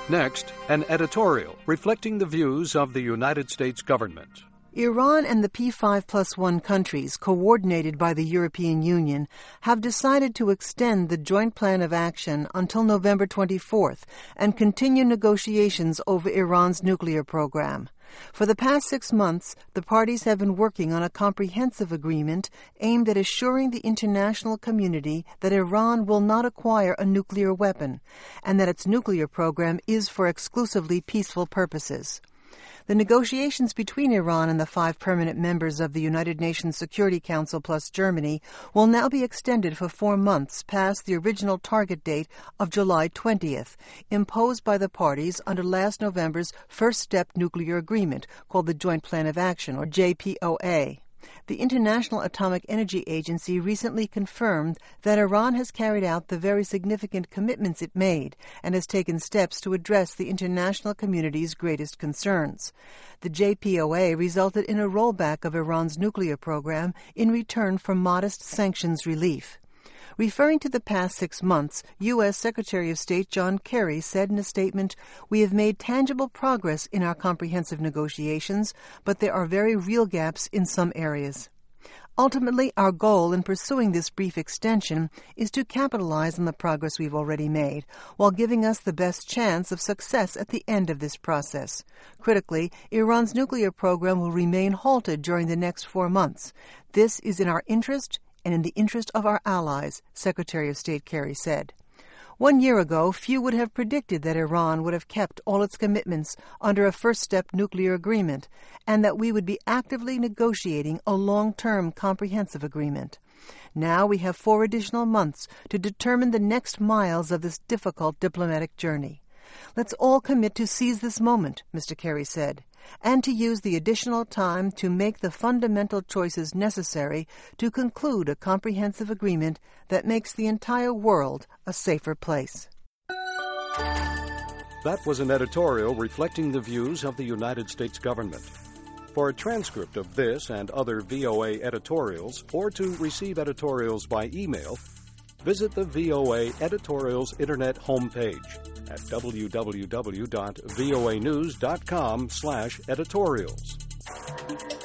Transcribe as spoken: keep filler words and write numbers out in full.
Next, an editorial reflecting the views of the United States government. Iran and the P five plus one countries, coordinated by the European Union, have decided to extend the Joint Plan of Action until November twenty-fourth and continue negotiations over Iran's nuclear program. For the past six months, the parties have been working on a comprehensive agreement aimed at assuring the international community that Iran will not acquire a nuclear weapon and that its nuclear program is for exclusively peaceful purposes. The negotiations between Iran and the five permanent members of the United Nations Security Council plus Germany will now be extended for four months past the original target date of July twentieth, imposed by the parties under last November's First Step Nuclear Agreement, called the Joint Plan of Action, or J P O A. The International Atomic Energy Agency recently confirmed that Iran has carried out the very significant commitments it made and has taken steps to address the international community's greatest concerns. The J P O A resulted in a rollback of Iran's nuclear program in return for modest sanctions relief. Referring to the past six months, U S Secretary of State John Kerry said in a statement, "We have made tangible progress in our comprehensive negotiations, but there are very real gaps in some areas." Ultimately, our goal in pursuing this brief extension is to capitalize on the progress we've already made, while giving us the best chance of success at the end of this process. Critically, Iran's nuclear program will remain halted during the next four months. This is in our interest and in the interest of our allies, Secretary of State Kerry said. One year ago, few would have predicted that Iran would have kept all its commitments under a first-step nuclear agreement and that we would be actively negotiating a long-term comprehensive agreement. Now we have four additional months to determine the next miles of this difficult diplomatic journey. Let's all commit to seize this moment, Mister Kerry said, and to use the additional time to make the fundamental choices necessary to conclude a comprehensive agreement that makes the entire world a safer place. That was an editorial reflecting the views of the United States government. For a transcript of this and other V O A editorials, or to receive editorials by email, visit the V O A Editorials Internet homepage at w w w dot voa news dot com slash editorials.